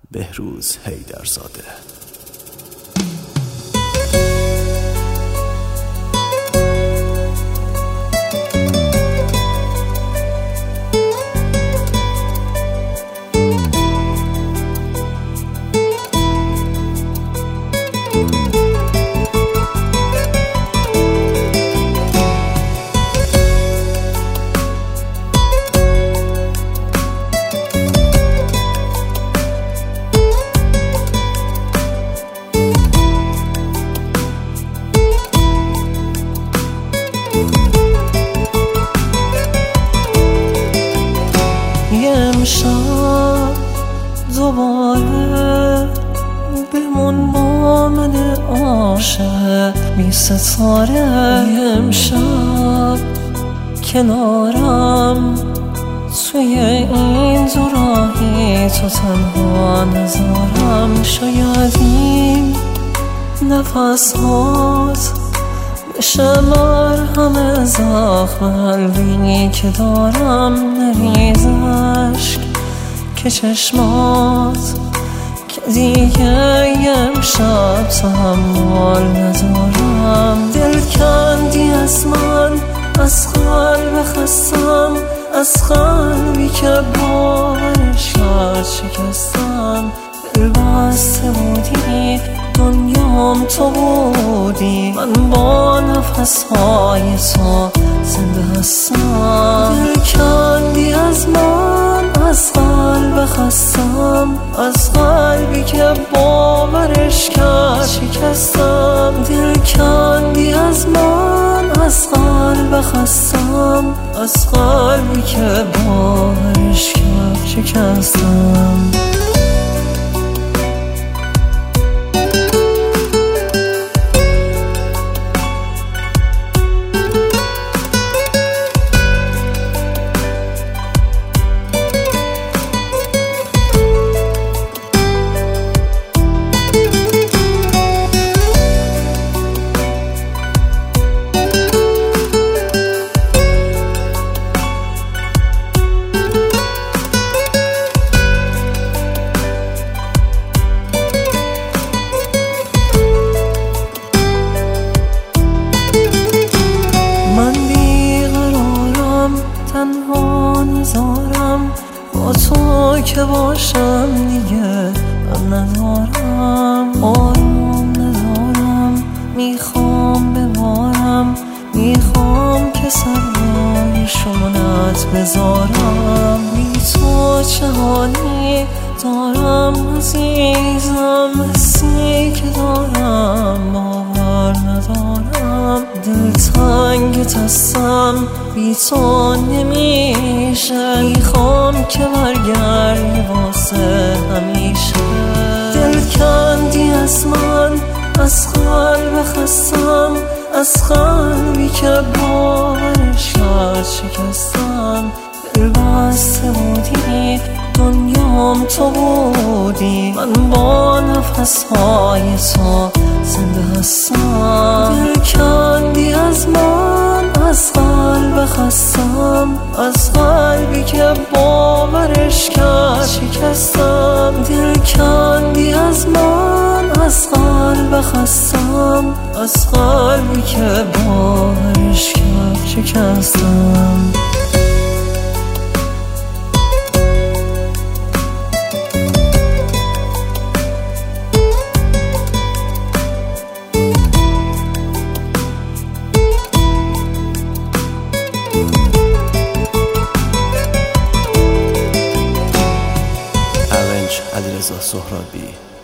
بهروز حیدرزاده. امشب دوباره بمون با من عاشق بی ستاره. امشب کنارم توی این دو راهی تو تنها نذارم. شاید این نفس هات بشه مرهم زخم قلبی که دارم. نریز اشک که چشمات که دیگه امشب تحمل ندارم. دل کندی از من، از قلب خستم، از قلبی که باورش کرد شکستم. دل بسته بودی، دنیام تو بودی، من با نفسهای تو زنده هستم. دل کندی از من، از قلب خستم، از قلبی که باورش کرد شکستم. دل کندی از من، از قلب خستم، از قلبی که باورش کرد شکستم. تنها نذارم با تو که باشم دیگه من ندارم. آروم ندارم، میخوام ببارم، میخوام که سرای شمونت بذارم. بی تو چه حالی دارم عزیزم، حسی که دارم باور ندارم. دلتنگت هستم، بی تو نمیشه، میخوام که برگردی واسه همیشه. دل کندی از من، از قلب خستم، از قلبی که باورش کرد شکستم. دل بسته بودی، دنیام تو بودی، من با نفسهای تو زنده هستم. دل کندی از من، از قلب خستم، از قلبی که باورش کرد شکستم. دل کندی از من، از قلب خستم، از قلبی که باورش کرد شکستم. علیرضا سهرابی.